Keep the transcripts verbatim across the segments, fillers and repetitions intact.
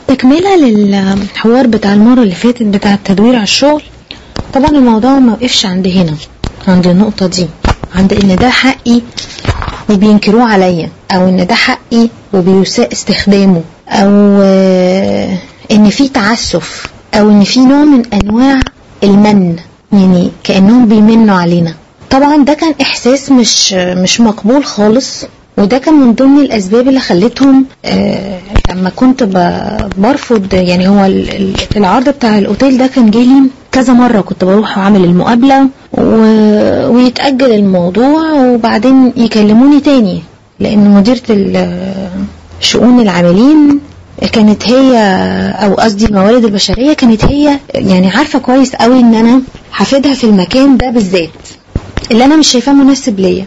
تكملة للحوار بتاع المرة اللي فاتت بتاع التدوير على الشغل. طبعا الموضوع ما وقفش عند هنا، عند النقطة دي، عند ان ده حقي وبينكروه عليا، او ان ده حقي وبيساء استخدامه، او ان في تعسف، او ان في نوع من انواع المن، يعني كأنهم بيمنوا علينا. طبعا ده كان احساس مش مش مقبول خالص، وده كان من ضمن الاسباب اللي خلتهم آه لما كنت برفض. يعني هو العرض بتاع الاوتيل ده كان جالي كذا مرة، كنت بروح اعمل المقابلة ويتأجل الموضوع وبعدين يكلموني تاني، لان مديرة شؤون العاملين كانت هي، او قصدي الموارد البشرية كانت هي، يعني عارفة كويس قوي ان انا هفيدها في المكان ده بالذات اللي انا مش شايفاه مناسب ليا،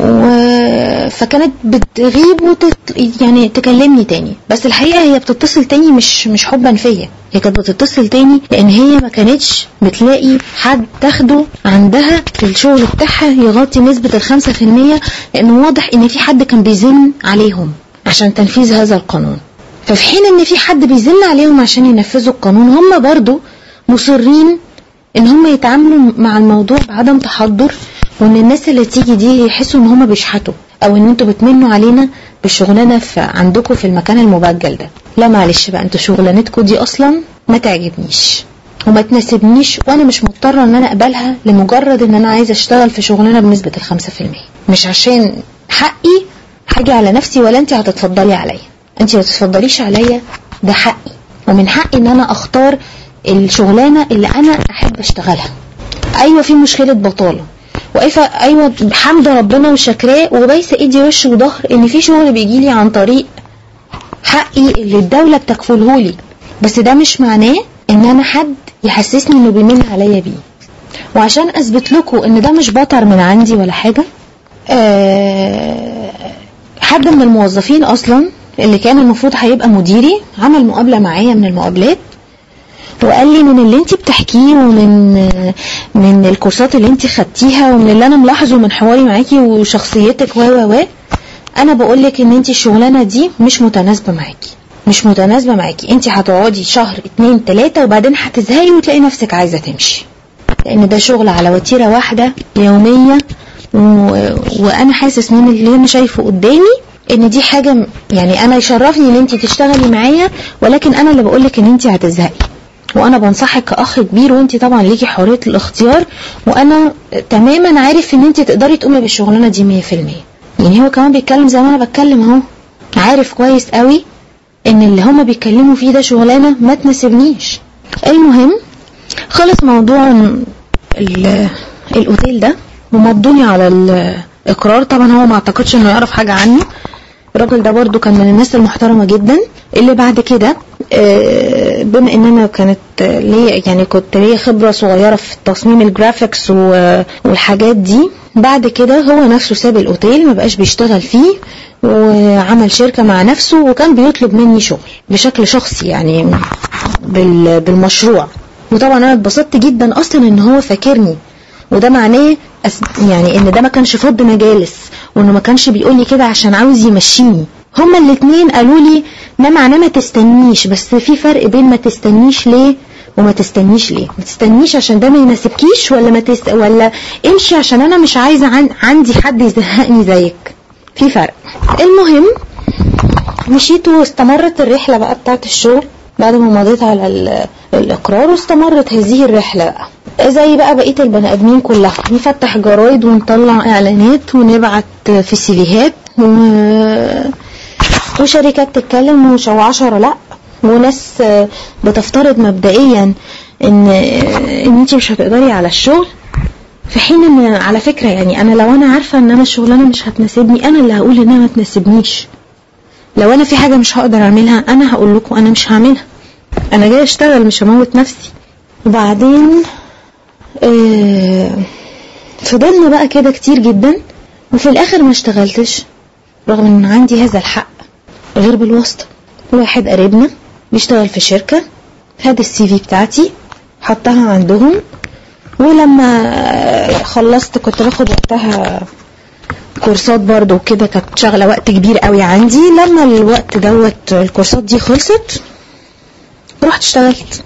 فكانت بتغيب وتت... يعني تكلمني تاني. بس الحقيقة هي بتتصل تاني مش مش حبا فيا، هي كانت بتتصل تاني لان هي ما كانتش بتلاقي حد تاخده عندها في الشغل بتاعها يغطي نسبة الخمسة في المية، لانه واضح ان في حد كان بيزن عليهم عشان تنفيذ هذا القانون. ففي حين ان في حد بيزن عليهم عشان ينفذوا القانون، هم برضو مصرين ان هم يتعاملوا مع الموضوع بعدم تحضر، وان الناس اللي تيجي دي يحسوا ان هم بيشحتوا، او ان انتوا بتمنوا علينا بالشغلانه في عندكم في المكان المبجل ده. لا معلش بقى، انتوا شغلانتكم دي اصلا ما تعجبنيش وما تناسبنيش، وانا مش مضطره ان انا اقبلها لمجرد ان انا عايزه اشتغل في شغلانه بنسبه الخمسة في المية، مش عشان حقي حاجه على نفسي ولا انت هتتفضلي عليا. انت ما تتفضليش عليا، ده حقي، ومن حقي ان انا اختار الشغلانه اللي انا احب اشتغلها. ايوه في مشكله بطاله، واقفه ايوه بحمد ربنا وشكراه وبايسه ايدي وش وظهر ان في شغل بيجي لي عن طريق حقي اللي الدوله بتكفله لي، بس ده مش معناه ان انا حد يحسسني انه بيمن عليا بيه. وعشان اثبت لكم ان ده مش بطر من عندي ولا حاجه، أه حد من الموظفين اصلا اللي كان المفروض هيبقى مديري عمل مقابله معايا من المقابلات، وقال لي من اللي انت بتحكيه ومن من الكورسات اللي انت خدتيها ومن اللي انا ملاحظه من حواري معاكي وشخصيتك و و و انا بقول لك ان انت الشغلانه دي مش متناسبه معاكي، مش متناسبه معاكي. انت هتقعدي شهر اتنين تلاته وبعدين هتزهقي وتلاقي نفسك عايزه تمشي، لان ده شغل على وتيره واحده يوميه، و... وانا حاسس من اللي انا شايفه قدامي ان دي حاجه، يعني انا يشرفني ان انت تشتغلي معايا، ولكن انا اللي بقول لك ان انت هتزهقي، وانا بنصحك كاخ كبير، وانت طبعا ليكي حريه الاختيار، وانا تماما عارف ان انت تقدري تقومي بالشغلانه دي مية في المية. يعني هو كمان بيتكلم زي ما انا بتكلم اهو، عارف كويس قوي ان اللي هما بيتكلموا فيه ده شغلانه ما تناسبنيش. المهم خلص موضوع الاوتيل ده ومضوني على الاقرار. طبعا هو ما اعتقدش انه يعرف حاجه عنه، الراجل ده برضو كان من الناس المحترمه جدا. اللي بعد كده بما ان انا كانت ليا يعني كنت ليا خبره صغيره في تصميم الجرافيكس والحاجات دي، بعد كده هو نفسه ساب الاوتيل ما بقاش بيشتغل فيه وعمل شركه مع نفسه، وكان بيطلب مني شغل بشكل شخصي يعني بالمشروع. وطبعا انا اتبسطت جدا اصلا ان هو فاكرني، وده معناه يعني ان ده ما كانش فض مجالس، وانه ما كانش بيقول لي كده عشان عاوز يمشيني. هما الاثنين قالوا لي ما معناه ما تستنيش، بس في فرق بين ما تستنيش ليه وما تستنيش ليه. ما تستنيش عشان ده ما يناسبكيش، ولا ما تست... ولا امشي عشان انا مش عايزه عن... عندي حد يزهقني زيك، في فرق. المهم مشيت واستمرت الرحله بقى بتاعت الشغل بعد ما مضيت على ال... الاقرار، واستمرت هذه الرحله بقى زي بقى بقيه البني ادمين كلها، نفتح جرايد ونطلع اعلانات ونبعت في سيفيهات و... وشركات تتكلم وعشرة لا، وناس بتفترض مبدئيا ان ان انت مش هتقدري على الشغل، في حين ان على فكره يعني انا لو انا عارفه ان انا الشغلانه مش هتناسبني انا اللي هقول انها ما تناسبنيش. لو انا في حاجه مش هقدر اعملها انا هقول لكم انا مش هعملها، انا جاي اشتغل مش هموت نفسي. وبعدين اه فضلنا بقى كده كتير جدا، وفي الاخر ما اشتغلتش رغم ان عندي هذا الحق غير بالواسطه. واحد قريبنا بيشتغل في شركه خد السي في بتاعتي حطها عندهم، ولما خلصت كنت باخد وقتها كورسات برضو وكده، كانت شغله وقت كبير قوي عندي. لما الوقت دوت الكورسات دي خلصت ورحت اشتغلت.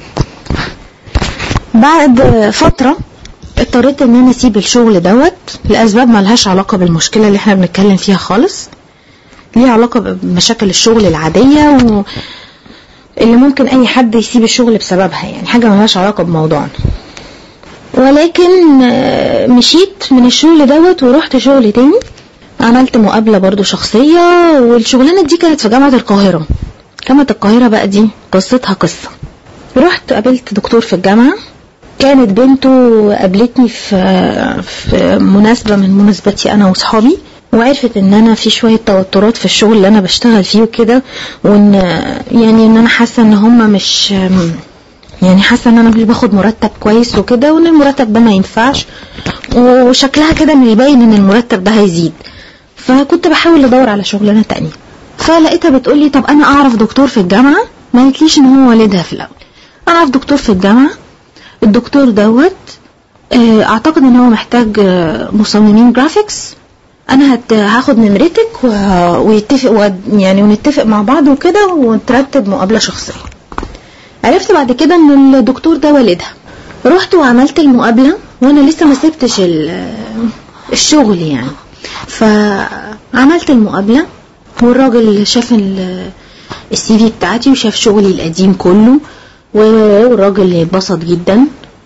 بعد فترة اضطريت ان انا اسيب الشغل دوت لاسباب ما لهاش علاقة بالمشكلة اللي احنا بنتكلم فيها خالص، ليها علاقة بمشاكل الشغل العادية و اللي ممكن اي حد يسيب الشغل بسببها، يعني حاجة ما لهاش علاقة بموضوعنا. ولكن مشيت من الشغل دوت ورحت شغل تاني، عملت مقابلة برضو شخصية، والشغلانة دي كانت في جامعة القاهرة. جامعة القاهرة بقى دي قصتها قصة. رحت قابلت دكتور في الجامعة، كانت بنته قابلتني في في مناسبة من مناسباتي انا واصحابي، وعرفت ان انا في شوية توترات في الشغل اللي انا بشتغل فيه وكده، وان يعني ان انا حاسة ان هما مش يعني حاسة ان انا مش باخد مرتب كويس وكده، وان المرتب ده ما ينفعش، وشكلها كده من يبين ان المرتب ده هيزيد. فكنت بحاول ادور على شغلانة تانية، فلقيتها بتقولي طب انا اعرف دكتور في الجامعة، ما قالتليش ان هو والدها في الاول، انا اعرف دكتور في الجامعة، الدكتور دوت اعتقد ان هو محتاج مصممين جرافيكس، انا هاخد نمرتك ويتفق يعني ونتفق مع بعض وكده ونترتب مقابلة شخصية. عرفت بعد كده ان الدكتور ده والدها. رحت وعملت المقابلة وانا لسه ما سبتش الشغل يعني. فعملت المقابلة والراجل شاف السي في بتاعتي وشاف شغلي القديم كله، والراجل اتبسط جدا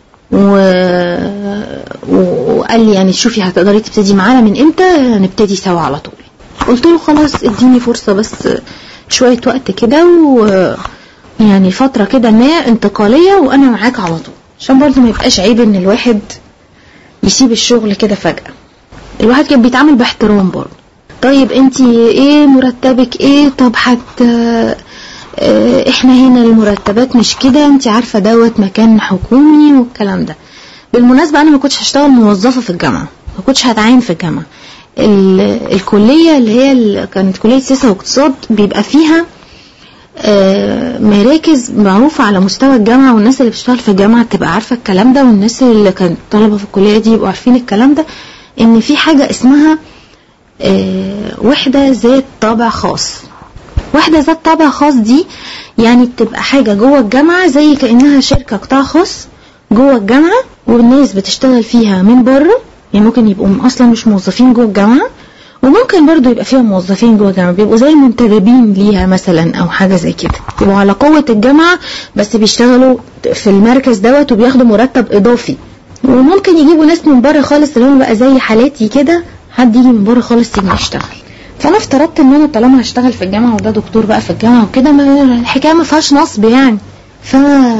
وقال لي يعني شوفي هتقدري تبتدي معانا من امتى، نبتدي سوا على طول. قلت له خلاص اديني فرصة بس شوية وقت كده، ويعني فترة كده ما انتقالية وانا معاك على طول، عشان برضو ما يبقاش عيب ان الواحد يسيب الشغل كده فجأة. الواحد كان بيتعامل باحترام برضو. طيب انتي ايه مرتبك ايه؟ طب حت اه احنا هنا المرتبات مش كده، انتي عارفة دوت مكان حكومي والكلام ده. بالمناسبة انا ما كنتش هشتغل موظفة في الجامعة، ما كنتش هتعين في الجامعة. الكلية اللي هي كانت كلية سياسة واقتصاد بيبقى فيها اه مراكز معروفة على مستوى الجامعة، والناس اللي بتشتغل في الجامعة تبقى عارفة الكلام ده، والناس اللي كانت طلبة في الكلية دي يبقوا عارفين الكلام ده، ان في حاجة اسمها اه وحدة ذات طابع خاص. وحدة ذات طابع خاص دي يعني بتبقى حاجة جوه الجامعة زي كأنها شركة قطاع خاص جوه الجامعة، والناس بتشتغل فيها من بره، يعني ممكن يبقوا اصلا مش موظفين جوه الجامعة، وممكن برضو يبقى فيها موظفين جوه الجامعة بيبقوا زي منتدبين ليها مثلا او حاجة زي كده، يبقوا على قوة الجامعة بس بيشتغلوا في المركز دوت وبياخدوا مرتب اضافي. وممكن يجيبوا ناس من بره خالص اللي هم بقى زي حالاتي كده، حد يجي من بره خالص يجي يشتغل. فانا افترضت ان انا طالما هشتغل في الجامعة وده دكتور بقى في الجامعة وكده، الحكاية ما فيهاش نصب يعني. ف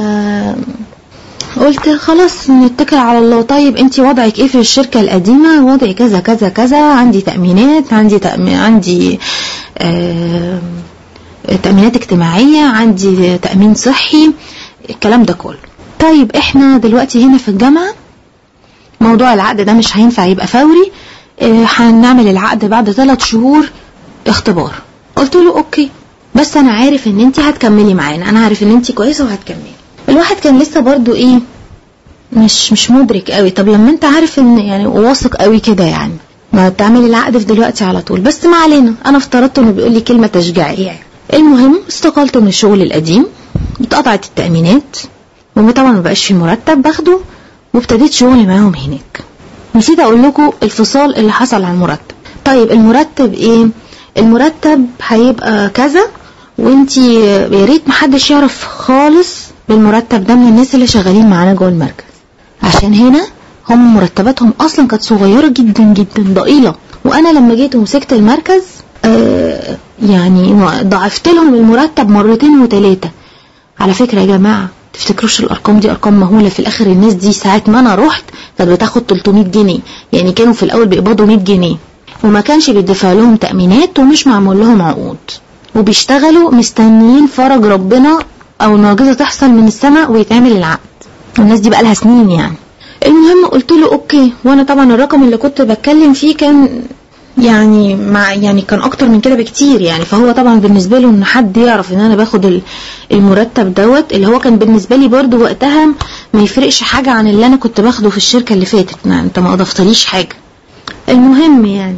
قلت خلاص نتكل على الله. طيب انتي وضعك ايه في الشركة القديمة؟ وضعي كذا كذا كذا، عندي تأمينات، عندي تأمين عندي آه تأمينات اجتماعية، عندي تأمين صحي، الكلام ده كله. طيب احنا دلوقتي هنا في الجامعة موضوع العقد ده مش هينفع يبقى فوري، اه هنعمل العقد بعد ثلاث شهور اختبار. قلت له اوكي، بس انا عارف ان انتي هتكملي معانا، انا عارف ان انتي كويسة وهتكملي. الواحد كان لسه برضو ايه مش مش مدرك قوي. طب لما انت عارف ان يعني واثق قوي كده يعني ما تعملي العقد في دلوقتي على طول. بس ما علينا، انا افترضت انه بيقول لي كلمه تشجيعيه يعني. المهم استقلت من الشغل القديم، اتقطعت التأمينات، وطبعا ما بقاش في مرتب باخده، وابتديت شغلي معاهم هناك. نسيت اقول لكم الفصال اللي حصل على المرتب. طيب المرتب ايه؟ المرتب هيبقى كذا، وانتي يا ريت محدش يعرف خالص بالمرتب ده من الناس اللي شغالين معانا جوه المركز، عشان هنا هم مرتباتهم اصلا كانت صغيره جدا جدا ضئيله. وانا لما جيت ومسكت المركز آه يعني ضعفت لهم المرتب مرتين وثلاثه. على فكره يا جماعه تفتكروش الارقام دي ارقام مهوله؟ في الاخر الناس دي ساعه ما انا رحت كانت بتاخد ثلاثمية جنيه، يعني كانوا في الاول بيقبضوا مية جنيه، وما كانش بيدفع لهم تأمينات ومش معمول لهم عقود، وبيشتغلوا مستنيين فرج ربنا او المعجزه تحصل من السماء ويتعمل العقد. الناس دي بقى لها سنين يعني. المهم قلت له اوكي، وانا طبعا الرقم اللي كنت بتكلم فيه كان يعني مع يعني كان اكتر من كده بكتير يعني. فهو طبعا بالنسبه له ان حد يعرف ان انا باخد المرتب دوت اللي هو كان بالنسبه لي برضو وقتها ما يفرقش حاجه عن اللي انا كنت باخده في الشركه اللي فاتت، انت ما اضفتليش حاجه. المهم يعني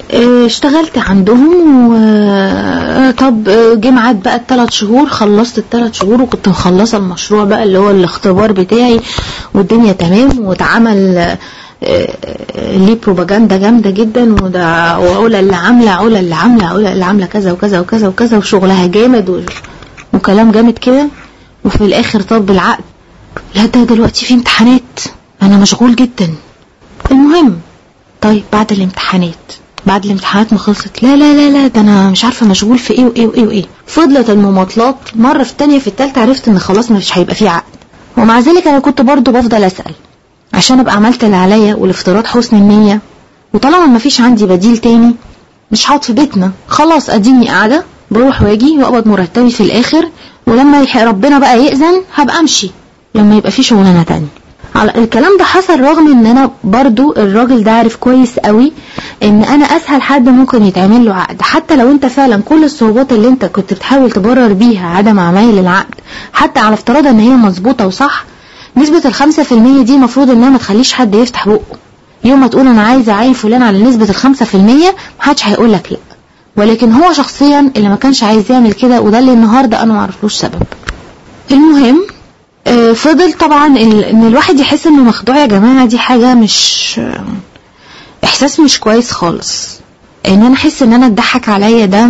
اشتغلت عندهم و طب جه ميعاد بقى الثلاث شهور، خلصت الثلاث شهور وكنت مخلصه المشروع بقى اللي هو الاختبار بتاعي والدنيا تمام، واتعمل ليه بروباجندا جامده جدا، وده وعلا اللي عامله علا اللي عامله علا اللي عامله كذا وكذا وكذا وكذا وشغلها جامد وكلام جامد كده. وفي الاخر طب العقد، لا ده دلوقتي في امتحانات انا مشغول جدا. المهم طيب بعد الامتحانات بعد الامتحانات ما خلصت، لا لا لا لا ده انا مش عارفه مشغول في ايه وايه وايه وايه. فضلت المماطلات، مره في الثانيه في الثالثه عرفت ان خلاص مش هيبقى فيه عقد. ومع ذلك انا كنت برضو بفضل اسال عشان ابقى عملت اللي عليا والافتراض حسن النيه، وطالما ما فيش عندي بديل تاني مش هقعد في بيتنا، خلاص اديني قاعده بروح واجي واقبض مرتبي في الاخر، ولما ربنا بقى يأذن هبقى امشي لما يبقى في شغلانه تانية. على الكلام ده حصل رغم ان انا برضو الراجل ده عارف كويس قوي ان انا اسهل حد ممكن يتعمل له عقد، حتى لو انت فعلا كل الصعوبات اللي انت كنت بتحاول تبرر بيها عدم عمايل العقد حتى على افتراض ان هي مظبوطه وصح، نسبه الخمسة في المية دي مفروض انها ما تخليش حد يفتح بقه. يوم ما تقول انا عايزه اعين فلان على نسبه الخمسة في المية محدش هيقول لك لا، ولكن هو شخصيا اللي ما كانش عايز يعمل كده، وده اللي النهارده انا ما اعرفلوش سبب. المهم فضل طبعا ان الواحد يحس انه مخدوع يا جماعه، دي حاجه مش احساس مش كويس خالص. ان انا احس ان انا اتضحك عليا ده،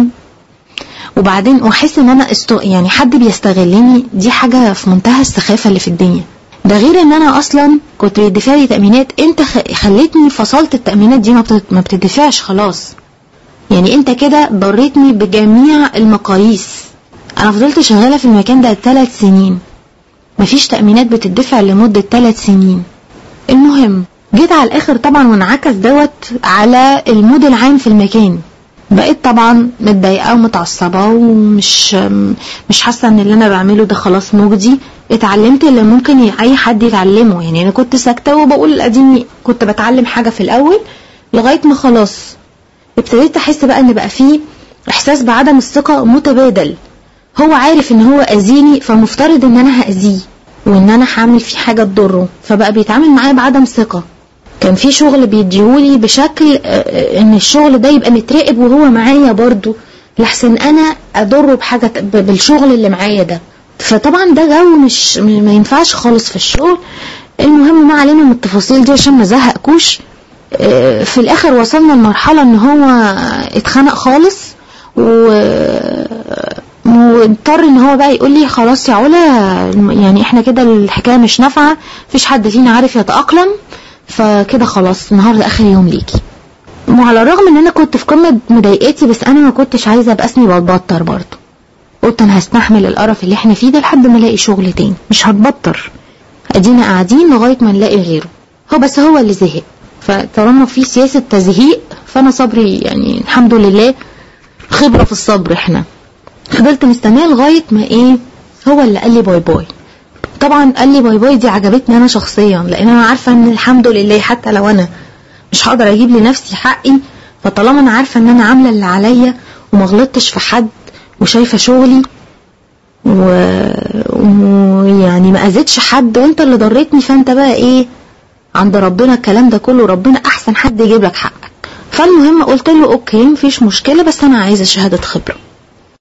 وبعدين واحس ان انا استو... يعني حد بيستغلني، دي حاجه في منتهى السخافه اللي في الدنيا. ده غير ان انا اصلا كنت بيدفع لي تامينات، انت خليتني فصلت التامينات دي ما بتدفعش خلاص، يعني انت كده ضريتني بجميع المقاييس. انا فضلت شغاله في المكان ده ثلاث سنين مفيش تأمينات بتدفع لمدة ثلاث سنين. المهم جيت على الاخر طبعا وانعكس دوت على المود العام في المكان، بقيت طبعا متضايقه ومتعصبه ومش مش حاسه ان اللي انا بعمله ده خلاص مجدي. اتعلمت اللي ممكن اي حد يتعلمه، يعني انا كنت ساكته وبقول اديني كنت بتعلم حاجه في الاول لغايه ما خلاص ابتديت احس بقى ان بقى فيه احساس بعدم الثقه متبادل. هو عارف ان هو اذيني فمفترض ان انا هاذيه وان انا هعمل فيه حاجه تضره، فبقى بيتعامل معايا بعدم ثقه. كان في شغل بيديهولي بشكل ان الشغل ده يبقى متراقب وهو معايا برضو، لحسن انا اضره بحاجه بالشغل اللي معايا ده. فطبعا ده جو مش ما ينفعش خالص في الشغل. المهم ما علينا من التفاصيل دي عشان ما زهقكوش. في الاخر وصلنا لمرحله ان هو اتخنق خالص و واضطر ان هو بقى يقول لي خلاص يا علا، يعني احنا كده الحكايه مش نافعه، مفيش حد فينا عارف يتاقلم، فكده خلاص النهارده اخر يوم ليكي. وعلى الرغم ان انا كنت في قمه مضايقتي بس انا ما كنتش عايزه ابقى اسمي بتبطر برضه. قلت انا هستحمل القرف اللي احنا فيه ده لحد ما الاقي شغل تاني، مش هتبطر، ادينا قاعدين لغايه ما نلاقي غيره. هو بس هو اللي زهق، فطالما في سياسه تزهيق فانا صبري يعني الحمد لله خبره في الصبر. احنا فضلت مستنيه لغايه ما ايه هو اللي قال لي باي باي. طبعا قال لي باي باي دي عجبتني انا شخصيا، لان انا عارفه ان الحمد لله حتى لو انا مش هقدر اجيب لنفسي حقي، فطالما انا عارفه ان انا عامله اللي عليا وما غلطتش في حد وشايفه شغلي ويعني ما اذيتش حد وانت اللي ضريتني، فانت بقى ايه عند ربنا الكلام ده كله، ربنا احسن حد يجيب لك حقك. فالمهم قلت له اوكي مفيش مشكله، بس انا عايزه شهاده خبره.